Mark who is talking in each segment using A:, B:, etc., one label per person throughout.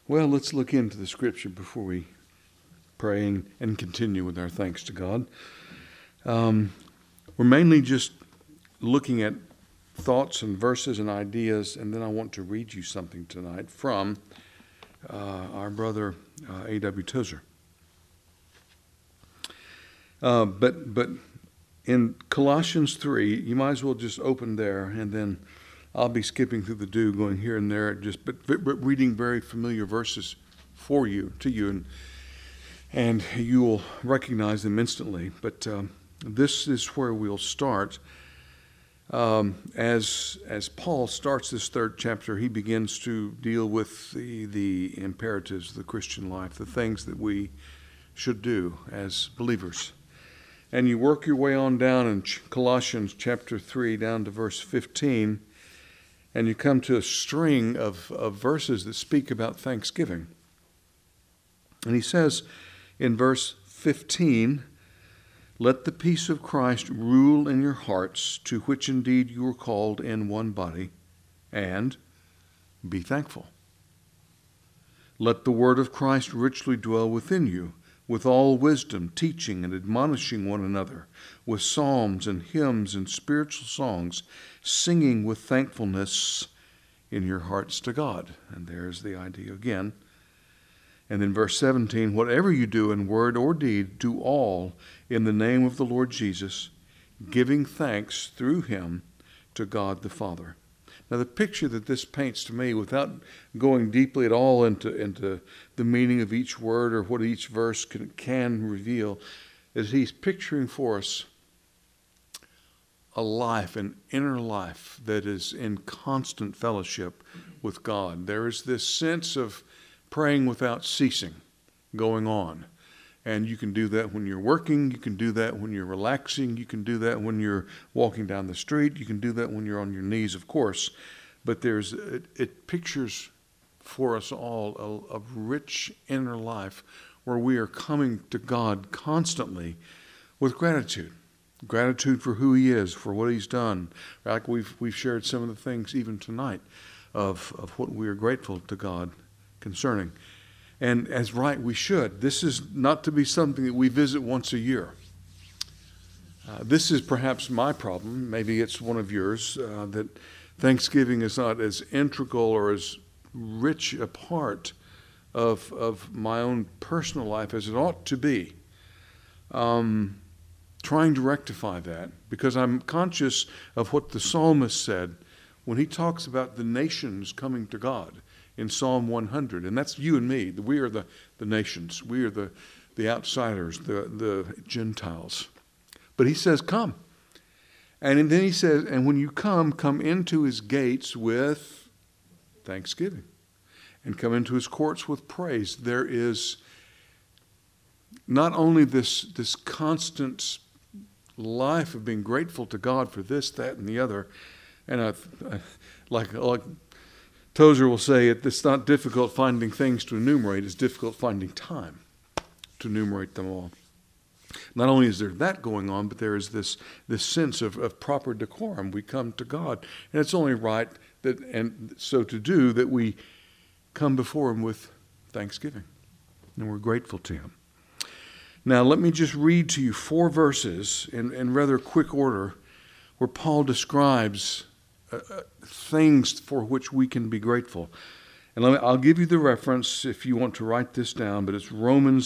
A: Well, let's look into the scripture before we pray and continue with our thanks to God. We're mainly just looking at thoughts and verses and ideas, and then I want to read you something tonight from our brother A.W. Tozer. But in Colossians 3, you might as well just open there, and then I'll be skipping through the going here and there, but reading very familiar verses to you, and you will recognize them instantly. But this is where we'll start. As Paul starts this third chapter, he begins to deal with the imperatives of the Christian life, the things that we should do as believers. And you work your way on down in Colossians chapter 3, down to verse 15, and you come to a string of verses that speak about thanksgiving. And he says in verse 15, "Let the peace of Christ rule in your hearts, to which indeed you were called in one body, and be thankful. Let the word of Christ richly dwell within you, with all wisdom, teaching and admonishing one another, with psalms and hymns and spiritual songs, singing with thankfulness in your hearts to God." And there's the idea again. And then verse 17, "Whatever you do in word or deed, do all in the name of the Lord Jesus, giving thanks through him to God the Father." Now the picture that this paints to me, without going deeply at all into the meaning of each word or what each verse can reveal, is he's picturing for us a life, an inner life that is in constant fellowship with God. There is this sense of praying without ceasing going on. And you can do that when you're working. You can do that when you're relaxing. You can do that when you're walking down the street. You can do that when you're on your knees, of course. But it pictures for us all a rich inner life where we are coming to God constantly with gratitude. Gratitude for who he is, for what he's done. Like we've shared some of the things even tonight of what we are grateful to God concerning. And as right we should. This is not to be something that we visit once a year. This is perhaps my problem. Maybe it's one of yours, that Thanksgiving is not as integral or as rich a part of my own personal life as it ought to be. Trying to rectify that, because I'm conscious of what the psalmist said when he talks about the nations coming to God in Psalm 100. And that's you and me. We are the nations. We are the outsiders, the Gentiles. But he says, come. And then he says, and when you come into his gates with thanksgiving. And come into his courts with praise. There is not only this constant life of being grateful to God for this, that, and the other. And like Tozer will say, it's not difficult finding things to enumerate. It's difficult finding time to enumerate them all. Not only is there that going on, but there is this sense of proper decorum. We come to God. And it's only right that we come before him with thanksgiving. And we're grateful to him. Now, let me just read to you 4 verses in rather quick order where Paul describes things for which we can be grateful. And I'll give you the reference if you want to write this down, but it's Romans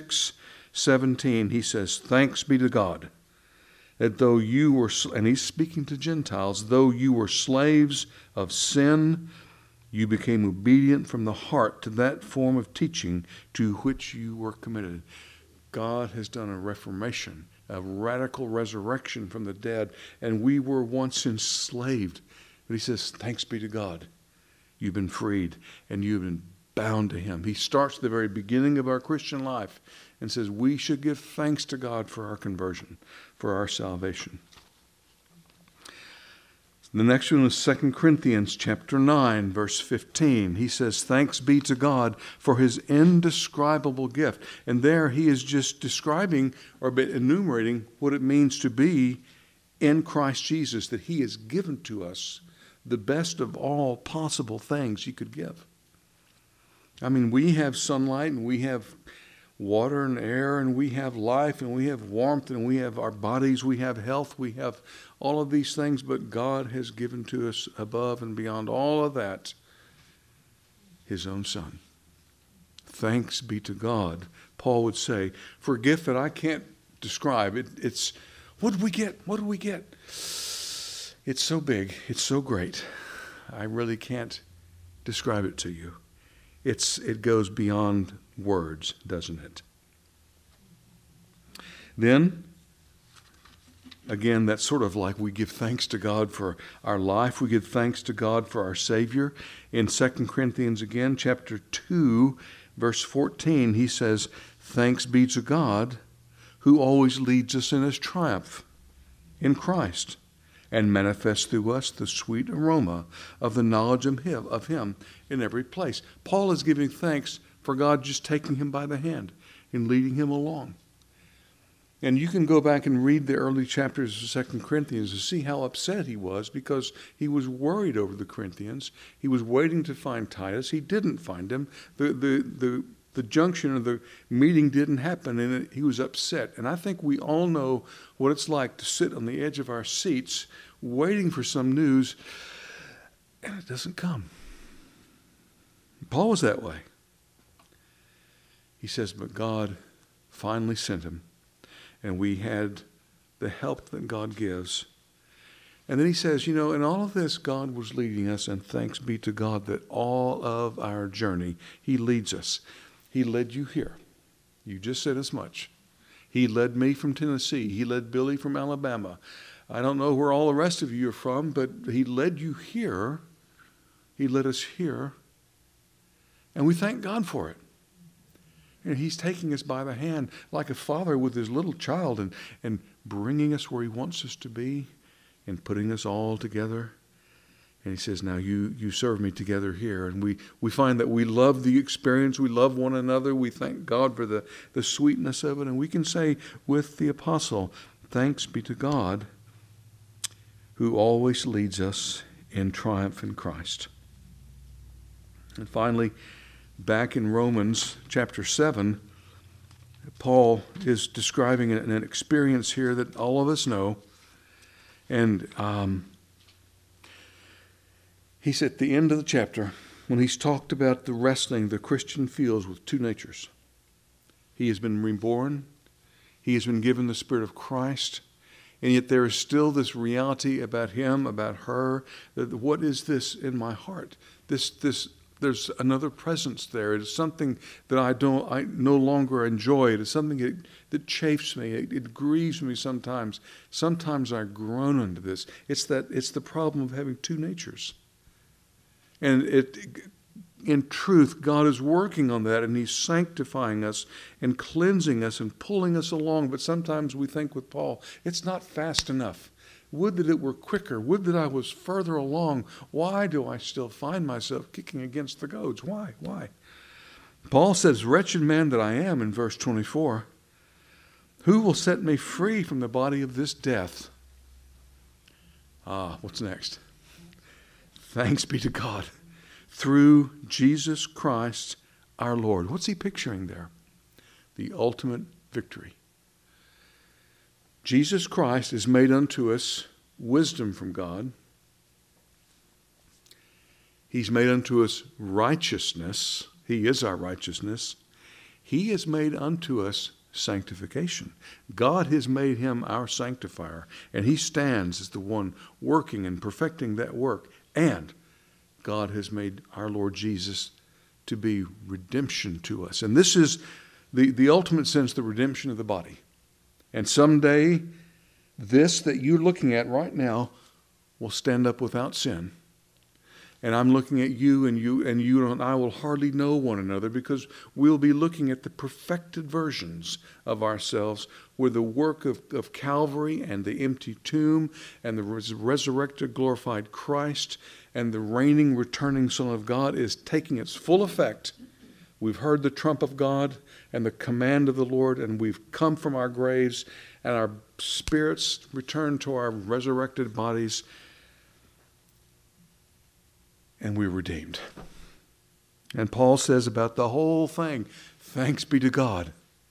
A: 6:17. He says, "Thanks be to God, that though you were," and he's speaking to Gentiles, "though you were slaves of sin, you became obedient from the heart to that form of teaching to which you were committed." God has done a reformation, a radical resurrection from the dead, and we were once enslaved. But he says, thanks be to God. You've been freed, and you've been bound to him. He starts the very beginning of our Christian life and says we should give thanks to God for our conversion, for our salvation. The next one is 2 Corinthians chapter 9, verse 15. He says, thanks be to God for his indescribable gift. And there he is just describing or enumerating what it means to be in Christ Jesus, that he has given to us the best of all possible things he could give. I mean, we have sunlight and we have water and air and we have life and we have warmth and we have our bodies, we have health, we have all of these things, but God has given to us above and beyond all of that His own Son. Thanks be to God, Paul would say, for a gift that I can't describe. It's what did we get? What did we get? It's so big. It's so great. I really can't describe it to you. It goes beyond words, doesn't it? Then, again, that's sort of like we give thanks to God for our life. We give thanks to God for our Savior. In 2 Corinthians again, chapter 2, verse 14, he says, "Thanks be to God who always leads us in His triumph in Christ and manifests through us the sweet aroma of the knowledge of Him in every place." Paul is giving thanks for God just taking him by the hand and leading him along. And you can go back and read the early chapters of 2 Corinthians to see how upset he was because he was worried over the Corinthians. He was waiting to find Titus. He didn't find him. The junction of the meeting didn't happen, and he was upset. And I think we all know what it's like to sit on the edge of our seats waiting for some news, and it doesn't come. Paul was that way. He says, but God finally sent him, and we had the help that God gives. And then he says, in all of this, God was leading us, and thanks be to God that all of our journey, He leads us. He led you here. You just said as much. He led me from Tennessee. He led Billy from Alabama. I don't know where all the rest of you are from, but He led you here. He led us here. And we thank God for it. And He's taking us by the hand like a father with his little child and bringing us where He wants us to be and putting us all together. And He says, now you serve me together here. And we find that we love the experience. We love one another. We thank God for the sweetness of it. And we can say with the apostle, thanks be to God who always leads us in triumph in Christ. And finally, back in Romans chapter 7, Paul is describing an experience here that all of us know. And he's at the end of the chapter when he's talked about the wrestling the Christian feels with two natures. He has been reborn. He has been given the Spirit of Christ. And yet there is still this reality about him, about her, that what is this in my heart? There's another presence there. It is something that I no longer enjoy. It is something that chafes me. It grieves me sometimes. Sometimes I groan under this. It's the problem of having two natures. And in truth, God is working on that, and He's sanctifying us and cleansing us and pulling us along. But sometimes we think with Paul, it's not fast enough. Would that it were quicker. Would that I was further along. Why do I still find myself kicking against the goads? Why? Paul says, wretched man that I am, in verse 24, who will set me free from the body of this death? What's next? Thanks be to God through Jesus Christ our Lord. What's he picturing there? The ultimate victory. Jesus Christ is made unto us wisdom from God. He's made unto us righteousness. He is our righteousness. He has made unto us sanctification. God has made Him our sanctifier, and He stands as the one working and perfecting that work. And God has made our Lord Jesus to be redemption to us. And this is the ultimate sense, the redemption of the body. And someday, this that you're looking at right now will stand up without sin. And I'm looking at you and I will hardly know one another because we'll be looking at the perfected versions of ourselves where the work of Calvary and the empty tomb and the resurrected, glorified Christ and the reigning, returning Son of God is taking its full effect. We've heard the trump of God and the command of the Lord, and we've come from our graves, and our spirits return to our resurrected bodies, and we're redeemed. And Paul says about the whole thing, thanks be to God.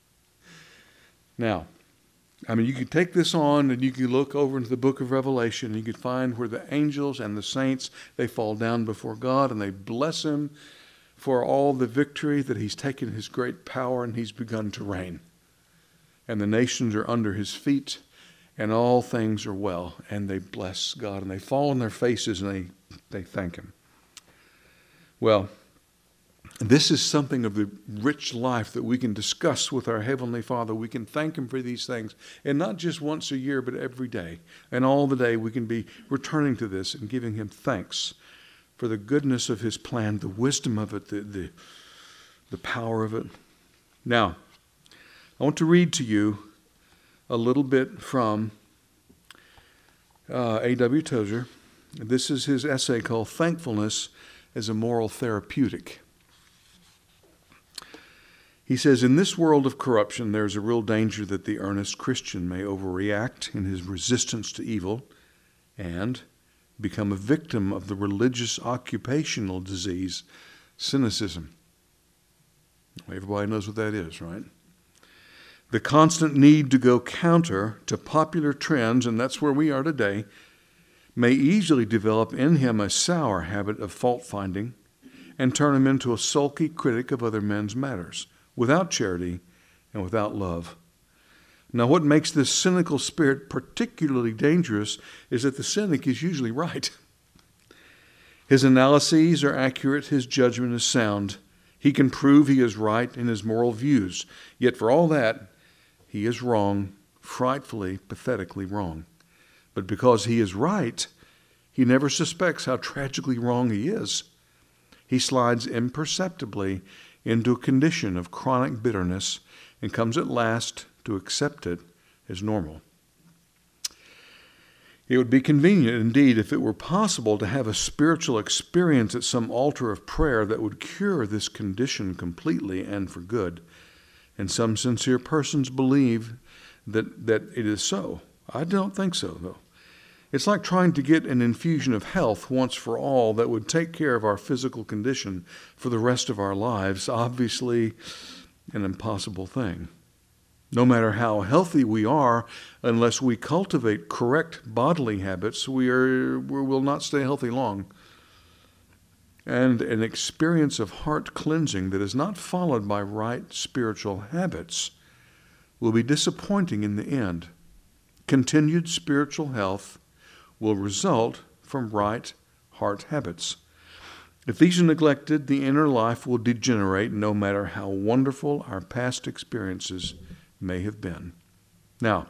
A: Now, you could take this on and you could look over into the book of Revelation and you could find where the angels and the saints, they fall down before God and they bless him for all the victory that he's taken his great power and he's begun to reign. And the nations are under his feet and all things are well. And they bless God and they fall on their faces and they thank him. Well, this is something of the rich life that we can discuss with our Heavenly Father. We can thank him for these things. And not just once a year, but every day. And all the day we can be returning to this and giving him thanks for the goodness of his plan, the wisdom of it, the power of it. Now, I want to read to you a little bit from A.W. Tozer. This is his essay called Thankfulness as a Moral Therapeutic. He says, in this world of corruption, there's a real danger that the earnest Christian may overreact in his resistance to evil and become a victim of the religious occupational disease, cynicism. Everybody knows what that is, right? The constant need to go counter to popular trends, and that's where we are today, may easily develop in him a sour habit of fault-finding and turn him into a sulky critic of other men's matters, without charity and without love. Now, what makes this cynical spirit particularly dangerous is that the cynic is usually right. His analyses are accurate, his judgment is sound. He can prove he is right in his moral views. Yet for all that, he is wrong, frightfully, pathetically wrong. But because he is right, he never suspects how tragically wrong he is. He slides imperceptibly into a condition of chronic bitterness and comes at last to accept it as normal. It would be convenient indeed if it were possible to have a spiritual experience at some altar of prayer that would cure this condition completely and for good. And some sincere persons believe that it is so. I don't think so, though. It's like trying to get an infusion of health once for all that would take care of our physical condition for the rest of our lives. Obviously, an impossible thing. No matter how healthy we are, unless we cultivate correct bodily habits, we will not stay healthy long. And an experience of heart cleansing that is not followed by right spiritual habits will be disappointing in the end. Continued spiritual health will result from right heart habits. If these are neglected, the inner life will degenerate no matter how wonderful our past experiences may have been. Now,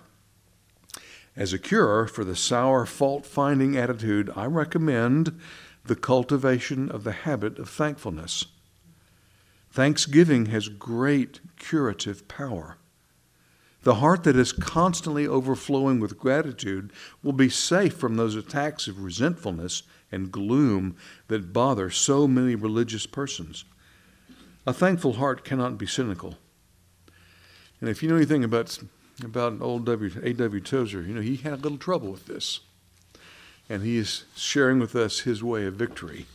A: as a cure for the sour, fault-finding attitude, I recommend the cultivation of the habit of thankfulness. Thanksgiving has great curative power. The heart that is constantly overflowing with gratitude will be safe from those attacks of resentfulness and gloom that bother so many religious persons. A thankful heart cannot be cynical. And if you know anything about old A.W. Tozer, he had a little trouble with this. And he is sharing with us his way of victory.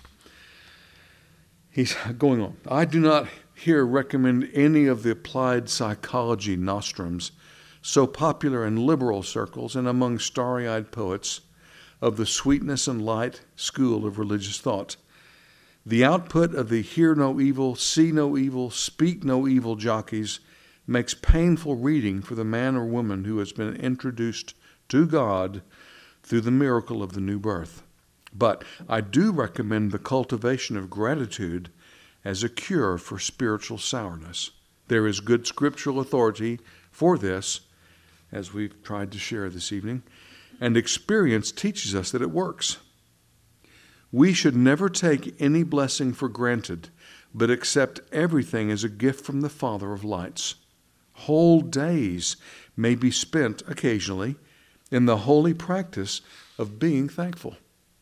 A: He's going on. I do not here recommend any of the applied psychology nostrums so popular in liberal circles and among starry-eyed poets of the sweetness and light school of religious thought. The output of the hear no evil, see no evil, speak no evil jockeys makes painful reading for the man or woman who has been introduced to God through the miracle of the new birth. But I do recommend the cultivation of gratitude as a cure for spiritual sourness. There is good scriptural authority for this, as we've tried to share this evening, and experience teaches us that it works. We should never take any blessing for granted, but accept everything as a gift from the Father of lights. Whole days may be spent occasionally in the holy practice of being thankful.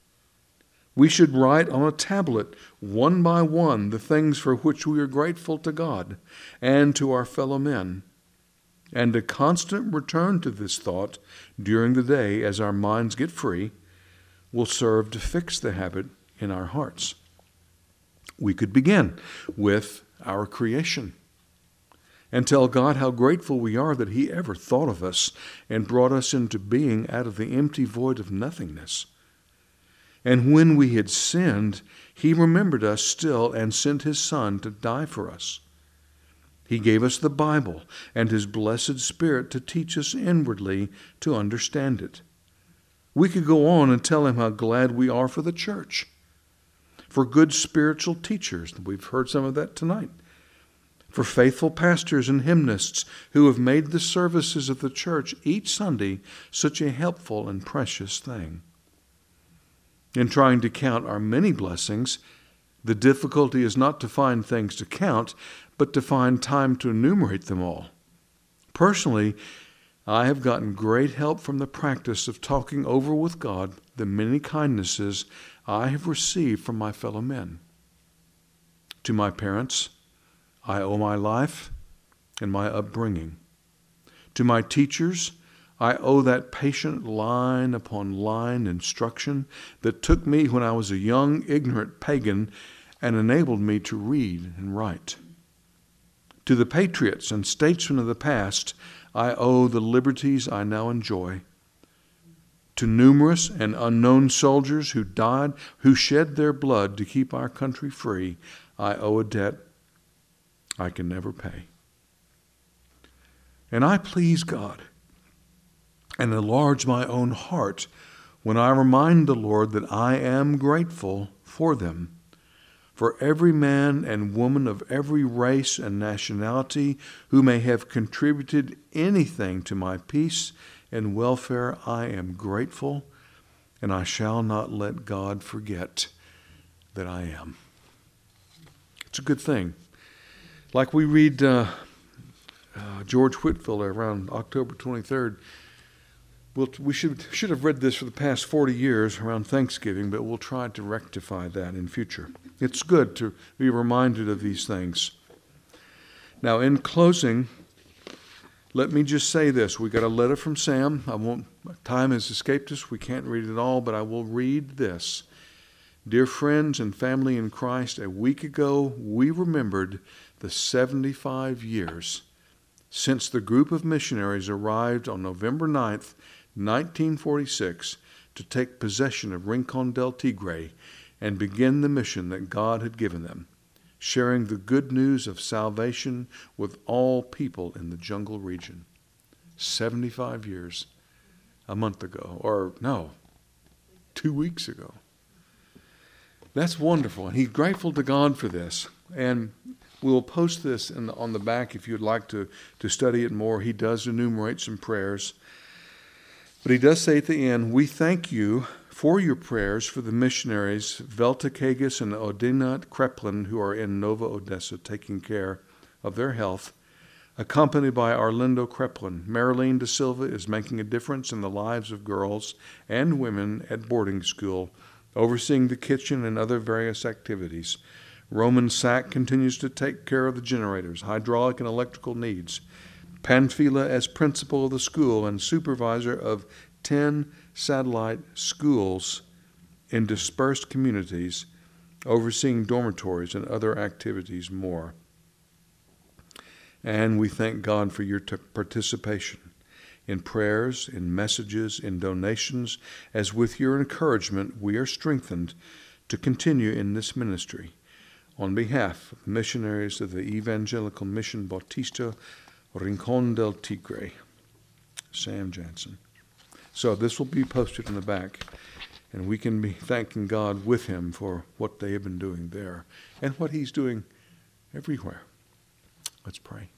A: We should write on a tablet, one by one, the things for which we are grateful to God and to our fellow men. And a constant return to this thought during the day as our minds get free will serve to fix the habit in our hearts. We could begin with our creation and tell God how grateful we are that He ever thought of us and brought us into being out of the empty void of nothingness. And when we had sinned, He remembered us still and sent His Son to die for us. He gave us the Bible and His blessed Spirit to teach us inwardly to understand it. We could go on and tell Him how glad we are for the church, for good spiritual teachers. We've heard some of that tonight. For faithful pastors and hymnists who have made the services of the church each Sunday such a helpful and precious thing. In trying to count our many blessings, the difficulty is not to find things to count, but to find time to enumerate them all. Personally, I have gotten great help from the practice of talking over with God the many kindnesses I have received from my fellow men. To my parents, I owe my life and my upbringing. To my teachers, I owe that patient line upon line instruction that took me when I was a young, ignorant pagan and enabled me to read and write. To the patriots and statesmen of the past, I owe the liberties I now enjoy. To numerous and unknown soldiers who died, who shed their blood to keep our country free, I owe a debt I can never pay. And I please God and enlarge my own heart when I remind the Lord that I am grateful for them, for every man and woman of every race and nationality who may have contributed anything to my peace and welfare. I am grateful, and I shall not let God forget that I am. It's a good thing. Like we read George Whitefield around October 23rd. We should have read this for the past 40 years around Thanksgiving, but we'll try to rectify that in future. It's good to be reminded of these things. Now, in closing, let me just say this. We got a letter from Sam. Time has escaped us. We can't read it all, but I will read this. Dear friends and family in Christ, a week ago we remembered the 75 years since the group of missionaries arrived on November 9th, 1946, to take possession of Rincon del Tigre and begin the mission that God had given them, sharing the good news of salvation with all people in the jungle region. 75 years, a month ago, or no, 2 weeks ago. That's wonderful, and he's grateful to God for this. And we'll post this on the back if you'd like to study it more. He does enumerate some prayers. But he does say at the end, we thank you for your prayers for the missionaries Velta Kagas and Odina Kreplin, who are in Nova Odessa taking care of their health, accompanied by Arlindo Kreplin. Marilene da Silva is making a difference in the lives of girls and women at boarding school, overseeing the kitchen and other various activities. Roman Sack continues to take care of the generators, hydraulic and electrical needs. Panfila as principal of the school and supervisor of 10 satellite schools in dispersed communities, overseeing dormitories and other activities more. And we thank God for your participation in prayers, in messages, in donations, as with your encouragement we are strengthened to continue in this ministry. On behalf of the missionaries of the Evangelical Mission Bautista Rincon del Tigre, Sam Jansen. So this will be posted in the back, and we can be thanking God with him for what they have been doing there and what he's doing everywhere. Let's pray.